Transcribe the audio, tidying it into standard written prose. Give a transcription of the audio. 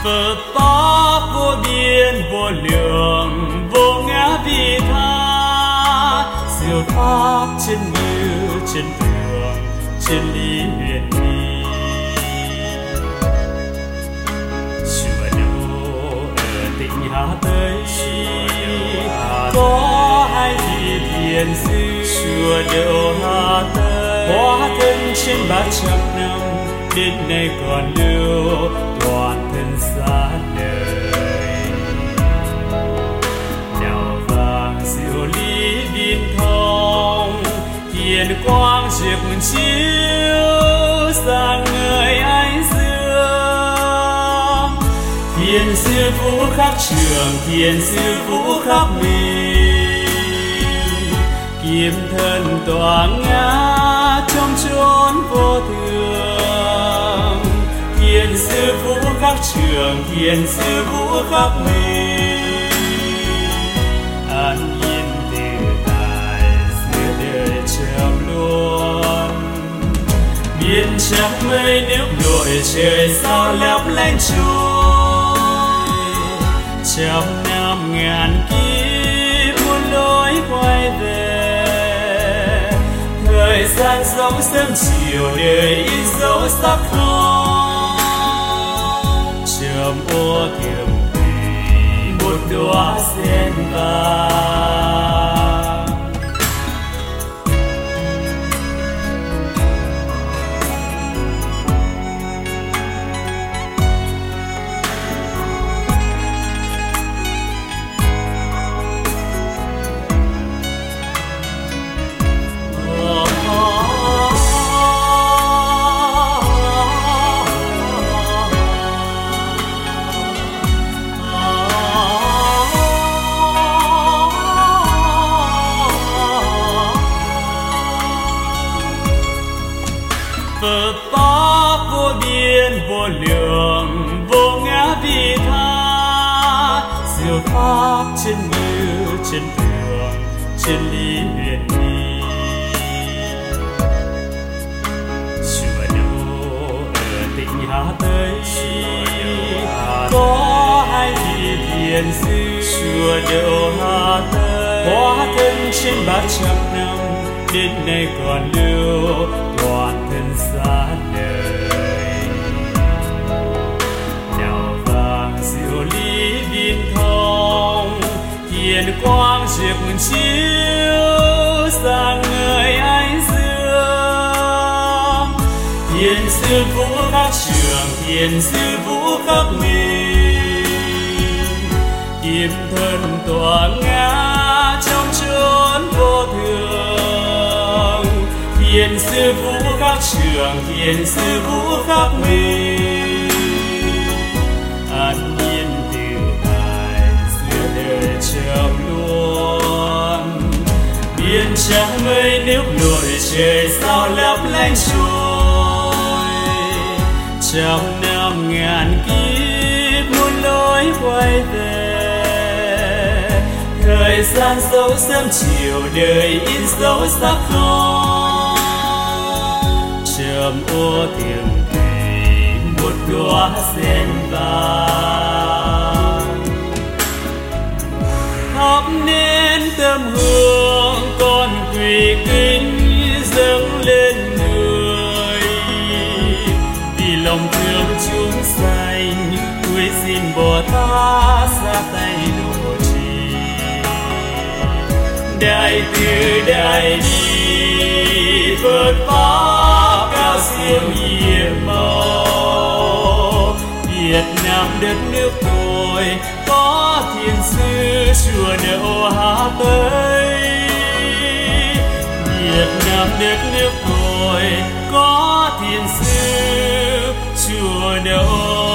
Phật pháp vô biên vô lượng, vô ngã vị tha, diệu pháp chân như chân thường, chân lý huyền vi. Chùa đâu ở tỉnh Hà Tây, có hai vị thiền sư. Chùa đâu Hà Tây, hóa thân trên 300 năm, đến nay còn lưu toàn thân xa đời. Đào vàng diệu lý viên thông, hiền quang rực chiếu sáng ngời ánh dương. Thiền sư vũ khắc trường, thiền sư vũ khắc mình, kiếm thân tỏa ngã trong chốn vô thường. Thiền sư vũ khắc trường, thiền sư vũ khắc mình, an yên tự tại giữa đời trầm luân. Biển trắng mây nước nổi, trời sao lấp lánh trôi. Trăm năm ngàn kiếp muôn lối quay về, thời gian giống sớm chiều đời in dấu sắc không. Chớm ô thiềm thủy một đóa sen vàng. Phật pháp vô biên vô lượng, vô ngã vị tha, diệu pháp chân như chân thường, chân lý huyền vi. Chùa đâu ở tỉnh Hà Tây, có hai vị thiền sư. Chùa đâu Hà Tây, hóa thân trên 300 năm, đến nay còn lưu toàn thân xa đời. Đào vàng diệu lý viên thông, hiền quang rực chiếu sáng ngời ánh dương. Thiền sư vũ khắc trường, thiền sư vũ khắc mình, kiếm thân tỏa ngã trong chốn vô thường. Thiền sư vũ khắc trường, thiền sư vũ khắc mình, an nhiên tự tại giữa đời trầm luân. Biển trắng mây nước nổi, trời sao lấp lánh trôi. Trăm năm ngàn kiếp muôn lối quay về, thời gian dấu sớm chiều đời in dấu sắc không. Chớm ô thiềm thủy một đóa sen vàng. Thắp nén tâm hương con quỳ kính dâng lên người, vì lòng thương chúng sanh cuối xin Bồ Tát ra tay độ trì. Đại từ đại bi Phật pháp cao siêu nhiệm màu. Việt Nam đất nước tôi có thiền sư chùa Đậu Hà Tây. Việt Nam đất nước tôi có thiền sư chùa Đậu